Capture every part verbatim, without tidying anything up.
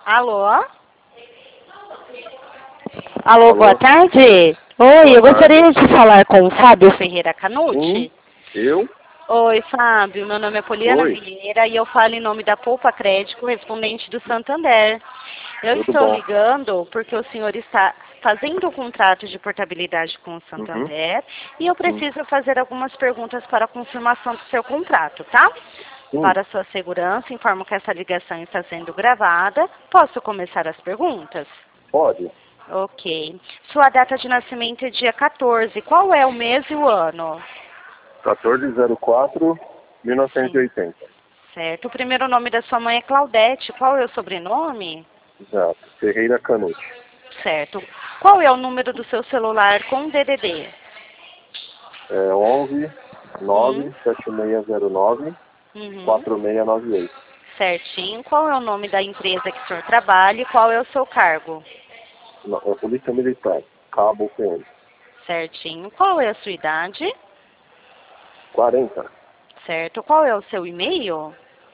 Alô? Alô, Alô? boa tarde. Oi, Boa eu gostaria tarde. de falar com o Fábio Ferreira Canucci. Sim, eu? Oi, Fábio, meu nome é Poliana Oi, Vieira e eu falo em nome da Poupa Crédito, correspondente do Santander. Eu tudo estou bom? ligando porque o senhor está fazendo o contrato de portabilidade com o Uhum, Santander e eu sim, preciso fazer algumas perguntas para a confirmação do seu contrato, tá? sim, Para sua segurança, informo que essa ligação está sendo gravada. Posso começar as perguntas? pode. Ok. Sua data de nascimento é dia quatorze. Qual é o mês e o ano? quatorze zero quatro mil novecentos e Sim. oitenta. Certo. O primeiro nome da sua mãe é Claudete. Qual é o sobrenome? Exato. Ferreira Canucci. Certo. Qual é o número do seu celular com D D D? É onze Hum. nove sete seis zero nove Uhum. quatro seis nove oito. Certinho. Qual é o nome da empresa que o senhor trabalha e qual é o seu cargo? Não, é Polícia Militar. Cabo P M. Certinho. Qual é a sua idade? quarenta. Certo. Qual é o seu e-mail?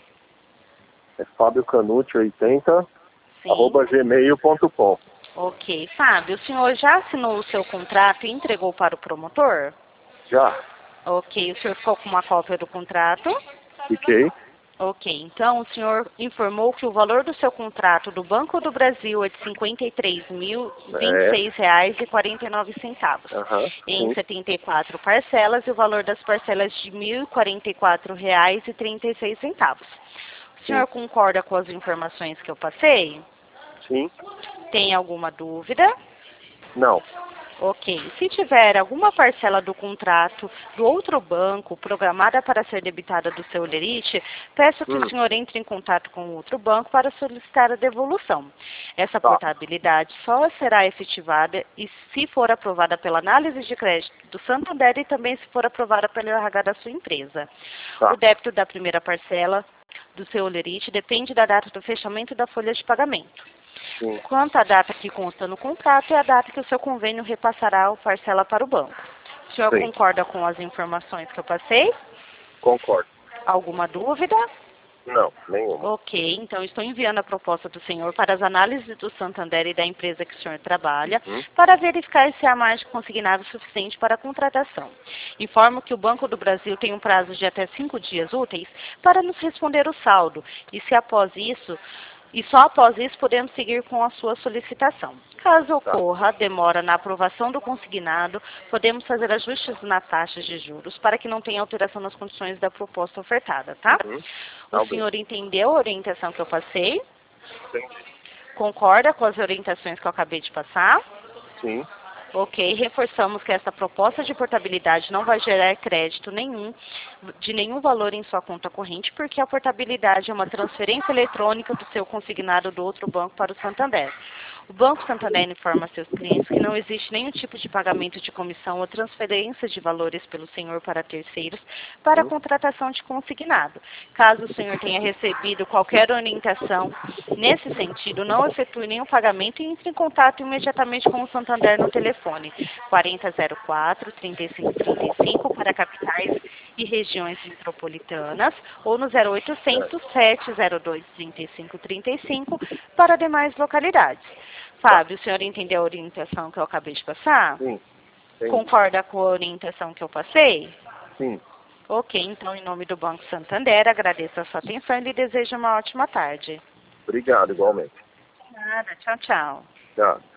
É Fábio Canucci oitenta Sim. arroba gmail ponto com. Ok. Fábio, o senhor já assinou o seu contrato e entregou para o promotor? Já. Ok. O senhor ficou com uma cópia do contrato? Fiquei. Ok. Então, o senhor informou que o valor do seu contrato do Banco do Brasil é de cinquenta e três mil e vinte e É. seis reais e quarenta e nove centavos, Aham. em Sim. setenta e quatro parcelas, e o valor das parcelas de mil e quarenta e quatro reais e trinta e seis centavos. O Sim. senhor concorda com as informações que eu passei? Sim. Tem alguma dúvida? Não. Ok. Se tiver alguma parcela do contrato do outro banco programada para ser debitada do seu lerite, peço que o Hum. senhor entre em contato com o outro banco para solicitar a devolução. Essa Tá. portabilidade só será efetivada e se for aprovada pela análise de crédito do Santander e também se for aprovada pelo R H da sua empresa. O Tá. débito da primeira parcela do seu lerite depende da data do fechamento da folha de pagamento. Sim. Quanto à data que consta no contrato, é a data que o seu convênio repassará a parcela para o banco. O senhor Sim. concorda com as informações que eu passei? Concordo. Alguma dúvida? Não, nenhuma. Ok, então estou enviando a proposta do senhor para as análises do Santander e da empresa que o senhor trabalha, Uhum. para verificar se há margem consignável suficiente para a contratação. Informo que o Banco do Brasil tem um prazo de até cinco dias úteis para nos responder o saldo, e se após isso, e só após isso podemos seguir com a sua solicitação. Caso Tá. ocorra demora na aprovação do consignado, podemos fazer ajustes na taxa de juros para que não tenha alteração nas condições da proposta ofertada, tá? Uhum. O Tá bem. senhor entendeu a orientação que eu passei? Entendi. Concorda com as orientações que eu acabei de passar? Sim. Ok, reforçamos que essa proposta de portabilidade não vai gerar crédito nenhum, de nenhum valor em sua conta corrente, porque a portabilidade é uma transferência eletrônica do seu consignado do outro banco para o Santander. O Banco Santander informa a seus clientes que não existe nenhum tipo de pagamento de comissão ou transferência de valores pelo senhor para terceiros para a Sim. contratação de consignado. Caso o senhor tenha recebido qualquer orientação nesse sentido, não efetue nenhum pagamento e entre em contato imediatamente com o Santander no telefone quarenta zero quatro, trinta e cinco trinta e cinco para capitais e regiões metropolitanas ou no zero oitocentos, sete zero dois, trinta e cinco trinta e cinco para demais localidades. Tá. Fábio, o senhor entendeu a orientação que eu acabei de passar? Sim. Entendi. Concorda com a orientação que eu passei? Sim. Ok, então em nome do Banco Santander, agradeço a sua atenção e lhe desejo uma ótima tarde. Obrigado, igualmente. Nada, tchau, tchau. Tchau.